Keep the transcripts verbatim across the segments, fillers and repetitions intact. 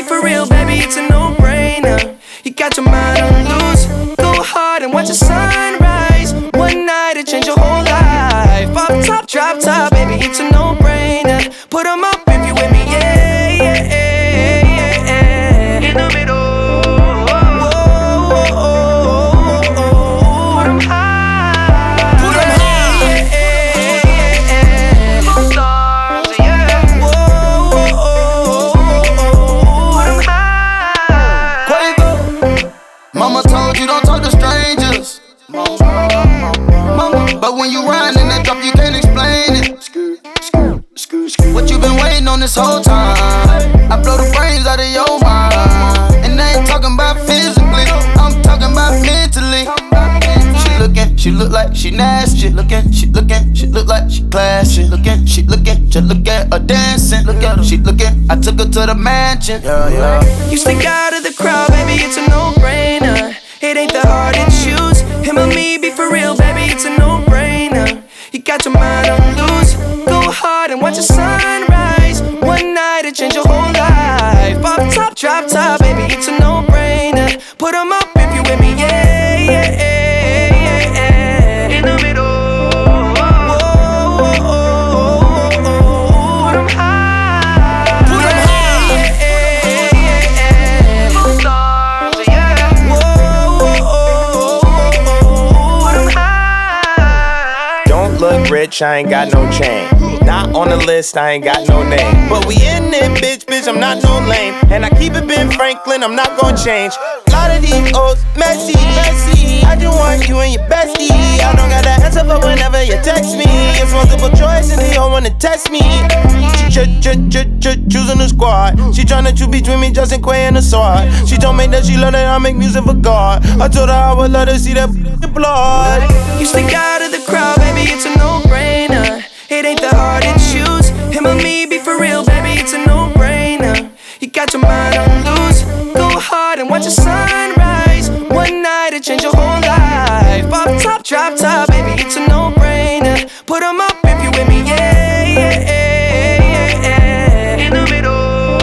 for real, baby, it's a no-brainer. You got your mind on loose. Go hard and watch the sunrise. One night it change your whole life. Off top, drop top, baby, it's a no-brainer. Put 'em up if you with me, yeah, yeah, yeah, yeah. In the middle. Mama told you don't talk to strangers. Mama, but when you ride in that drop, you can't explain it. What you been waiting on this whole time? I blow the brains out of your mind. And I ain't talking about physically, I'm talking about mentally. She looking, she look like she nasty. She looking, she looking, she look like she classy. Looking, she looking, just look at her dancing. Look at her, she looking, I took her to the mansion. Yeah, yeah. You stick out of the crowd, baby, it's a no-brainer. It ain't that hard to choose. Him or me, be for real, baby, it's a no-brainer. You got your mind on loose. Go hard and watch the sunrise. One night it change your whole life. Off top, drop top, baby, it's a no-brainer. Put 'em up if you with me, yeah, yeah, yeah, yeah. In the middle. Look rich, I ain't got no chain. Not on the list, I ain't got no name. But we in it, bitch, bitch, I'm not no lame. And I keep it Ben Franklin, I'm not gon' change. A lot of these old messy, messy. I just want you and your bestie. I don't got the answer for whenever you text me. It's multiple choice and they all wanna test me. She ch ch ch ch choosing the squad. She tryna choose between me, Justin Quay and the sword. She told me that she love that I make music for God. I told her I would let her see that blood. You stick out of the crowd, baby, it's a no-brainer. It ain't that hard to choose. Him or me, be for real, baby, it's a no-brainer. You got your mind on loose. Go hard and watch the sunrise. One night it change your whole life. Off top, drop top, baby, it's a no-brainer. Put 'em up if you with me, yeah, yeah, yeah, yeah. In the middle.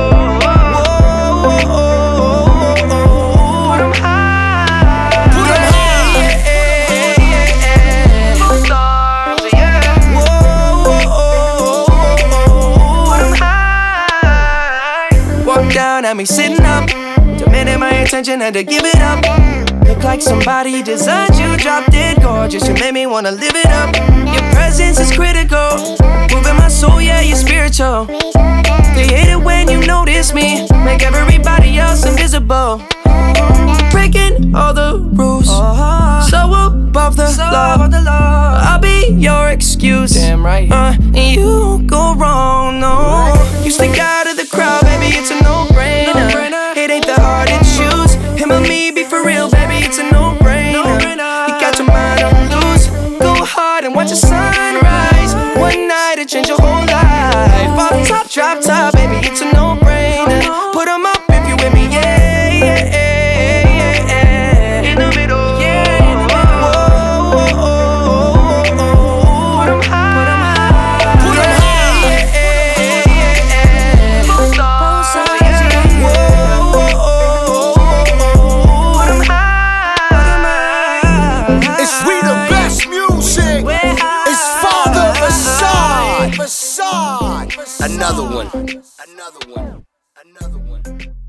Down at me sitting up, demanding my attention, had to give it up. Look like somebody designed you, drop dead gorgeous. You made me wanna live it up. Your presence is critical, moving my soul, yeah, you're spiritual. They hate it when you notice me, make everybody else invisible. Breaking all the rules, so above the law. I'll be your excuse, damn right. Uh, and you go wrong, no. You stick out of the crowd, baby, it's a no-brainer. It ain't that hard to choose. Him or me, be for real, baby, it's a no-brainer. You got your mind on loose. Go hard and watch the sunrise. One night it change your whole life. Off top, drop top, baby, it's a no-brainer. Put 'em up if you with me, yeah, yeah, yeah, yeah. In the middle, yeah, in the middle. Whoa, whoa, whoa, whoa. Put 'em high, put 'em high, put 'em high, yeah, yeah, yeah. Both sides, yeah. Whoa, whoa, whoa. Put 'em high, put 'em high. It's we the best music. It's Father Facade. Facade. Another one. Another one. Another one.